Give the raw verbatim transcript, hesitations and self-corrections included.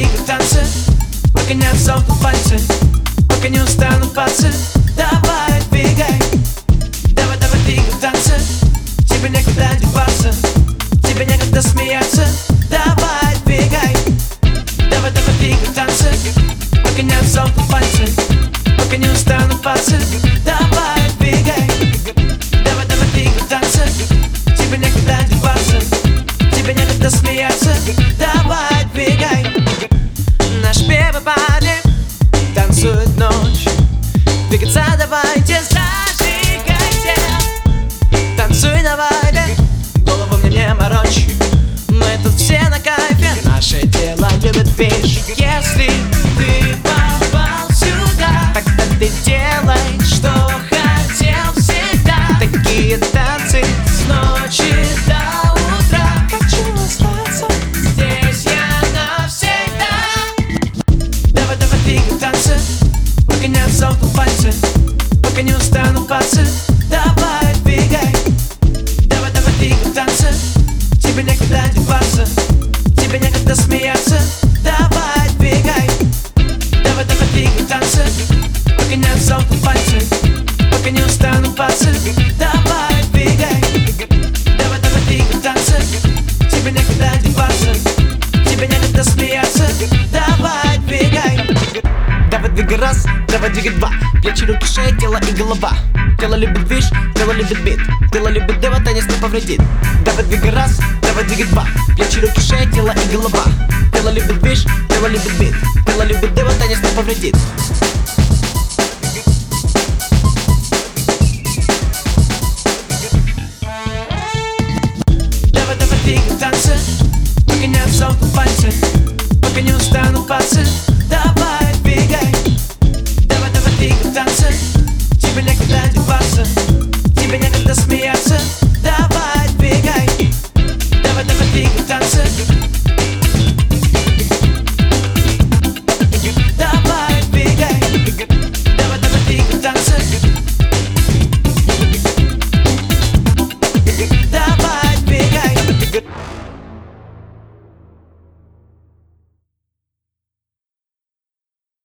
двигай танцы, пока не отсохнут пальцы, пока не устанут пальцы. Давай двигай, давай, давай двигай танцы. Тебе некуда деваться, тебе некогда смеяться. Давай двигай, давай, давай двигай танцы, пока не отсохнут пальцы, пока не устанут пальцы. Давай двигай, давай, давай двигай танцы. Тебе некуда деваться, тебе некогда смеяться. Давай двигай. Наш первый парень танцует ночь. Двигаться давайте, зажигайте. Танцуй давай, голову мне не морочь. Мы тут все на кайфе, наше тело любит пишь. Если ты попал сюда, тогда ты делай, что хотел всегда. Такие танцы с ночи до утра. Хочу остаться здесь я навсегда. Давай, давай двигай танцы, пока не отсохнут пальцы, пока не устанут пальцы. Давай двигай, давай, давай двигай танцы. Тебе некогда деваться, тебе некогда смеяться. Давай двигай, давай, давай двигай танцы, пока не отсохнут пальцы, пока не устанут пальцы. Давай двигай, давай, давай двигай танцы. Тебе некогда деваться, тебе некогда смеяться. Давай двигай. Давай двигай раз, давай двигай два. Плечи, руки, шея, тело и голова. Тело любит движ, тело любит бит. Тело любит дева, танец не повредит. Давай двигай раз, давай двигай два. Плечи, руки, шея, тело и голова. Тело любит движ, тело любит бит. Тело любит дева, танец не повредит. Давай, давай двигай танцы, пока не отсохнут пальцы, пока не устанут пальцы. Давай двигай, давай, давай двигай танцы. Тебе некуда деваться,